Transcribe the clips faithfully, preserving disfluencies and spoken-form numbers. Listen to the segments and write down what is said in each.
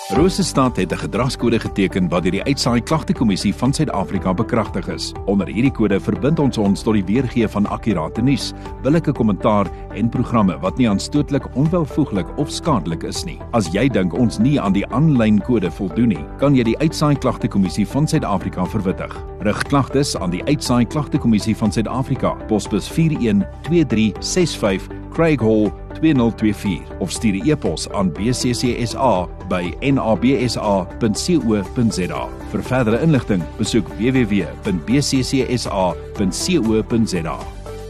Rosestad het 'n gedragskode geteken wat deur die Uitsaai Klagtekommissie van Suid-Afrika bekragtig is. Onder hierdie kode verbind ons ons tot die weergee van akkurate nuus, billike kommentaar en programme wat nie aanstootlik, onwelvoeglik of skadelik is nie. As jy dink ons nie aan die aanlyn kode voldoen nie, kan jy die Uitsaai Klagtekommissie van Suid-Afrika verwittig. Rig klagtes aan die Uitsaai Klagtekommissie van Suid-Afrika, posbus vier een twee drie ses vyf, Craig Hall twee nul twee vier of stuur 'n e-pos aan b c c s a by n a b s a punt co punt z a. Vir verdere inligting, besoek w w w punt b c c s a punt co punt z a.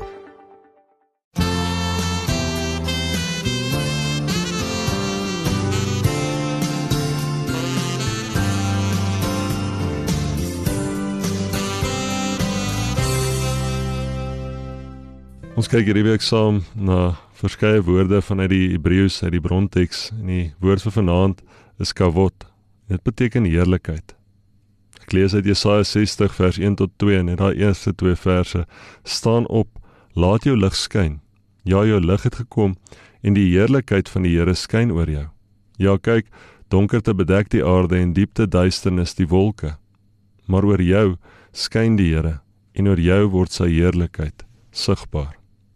Ons kyk hierdie week saam na verskeie woorde vanuit die Hebreëus uit die bronteks en die woord vir vanaand is kavod. Dit beteken heerlikheid. Ek lees uit Jesaja sestig vers een tot twee en in daai eerste twee verse: Staan op, laat jou lig skyn. Ja, jou lig het gekom en die heerlikheid van die Here skyn oor jou. Ja, kyk, donkerte bedek die aarde en diepte duisternis die wolke. Maar oor jou skyn die Here en oor jou word sy heerlikheid sigbaar.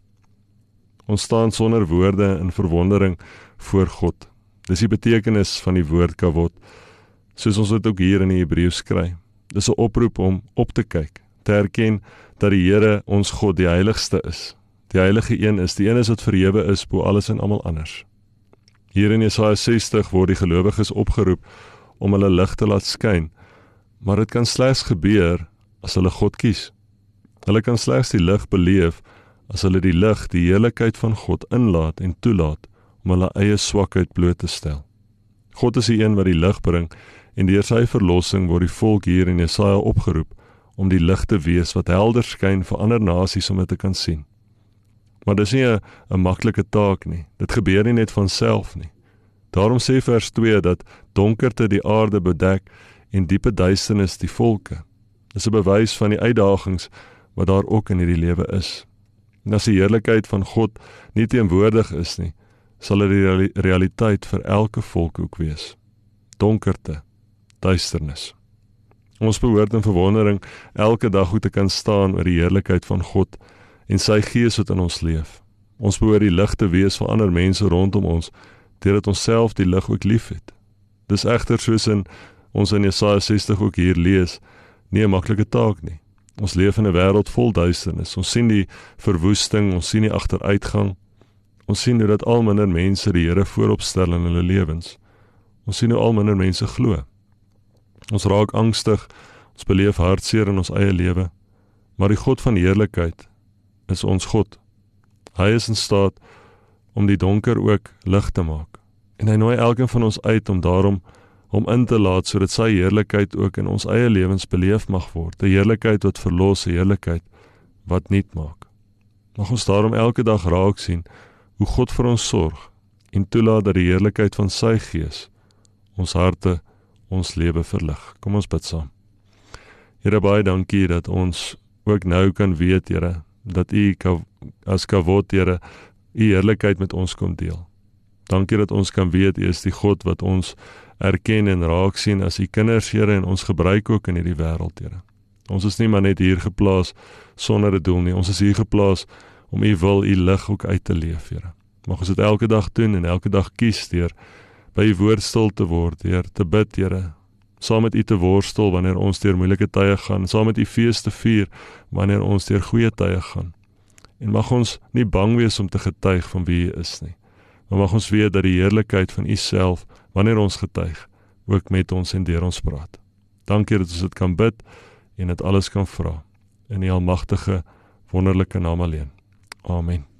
Ons staan sonder woorde in verwondering voor God. Dis die betekenis van die woord kavod, soos ons dit ook hier in die Hebreëus kry. Dis 'n oproep om op te kyk, te erken dat die Here ons God die heiligste is. Die heilige een is, die een is wat verhewe is bo alles en almal anders. Hier in Jesaja sestig word die gelowiges opgeroep om hulle lig te laat skyn, maar dit kan slegs gebeur as hulle God kies. Hulle kan slegs die lig beleef as hulle die lig, die heerlikheid van God inlaat en toelaat om hulle eie swakheid bloot te stel. God is die een wat die lig bring en deur sy verlossing word die volk hier in Jesaja opgeroep om die lig te wees wat helder skyn vir ander nasies om dit te kan sien. Maar dis nie 'n 'n maklike taak nie. Dit gebeur nie net van self nie. Daarom sê vers twee dat donkerte die aarde bedek en diepe duisternis die volke. Dis 'n bewys van die uitdagings wat daar ook in hierdie lewe is. En as die heerlikheid van God nie teenwoordig is nie, sal dit die realiteit vir elke volk ook wees. Donkerte, duisternis. Ons behoort in verwondering elke dag goed te kan staan oor die heerlikheid van God en sy gees wat in ons leef. Ons behoort die lig te wees vir ander mense rondom ons, deurdat ons self die lig ook lief het. Dis egter soos in ons in Jesaja sestig ook hier lees, nie 'n maklike taak nie. Ons leef in 'n wêreld vol duisternis. Ons sien die verwoesting, ons sien die agteruitgang. Ons sien hoe dat al minder mense die Here voorop stel in hulle lewens. Ons sien hoe al minder mense glo. Ons raak angstig, ons beleef hartseer in ons eie lewe. Maar die God van heerlikheid is ons God. Hy is in staat om die donker ook lig te maak. En hy nooi elkeen van ons uit om daarom om in te laat, sodat sy heerlikheid ook in ons eie lewens beleef mag word, 'n heerlikheid wat verlos, 'n heerlikheid wat nuut maak. Mag ons daarom elke dag raak sien hoe God vir ons sorg en toelaat dat die heerlikheid van sy gees ons harte, ons lewe verlig. Kom ons bid saam. Here, baie dankie dat ons ook nou kan weet, Here, dat U as kavod, Here, U heerlikheid met ons kom deel. Dankie dat ons kan weet U is die God wat ons erken en raak sien as U kinders, Here, en ons gebruik ook in hierdie wêreld, Here. Ons is nie maar net hier geplaas sonder 'n doel nie. Ons is hier geplaas om U wil, U lig ook uit te leef, Here. Mag ons dit elke dag doen en elke dag kies deur by U woord stil te word, deur te bid, Here, saam met U te worstel wanneer ons deur moeilike tye gaan, saam met U fees te vier wanneer ons deur goeie tye gaan. En mag ons nie bang wees om te getuig van wie U is nie. Maar mag ons weet dat die heerlikheid van U self, wanneer ons getuig, ook met ons en deur ons praat. Dankie dat ons dit kan bid en dit alles kan vra. In die almagtige, wonderlike naam alleen. Amen.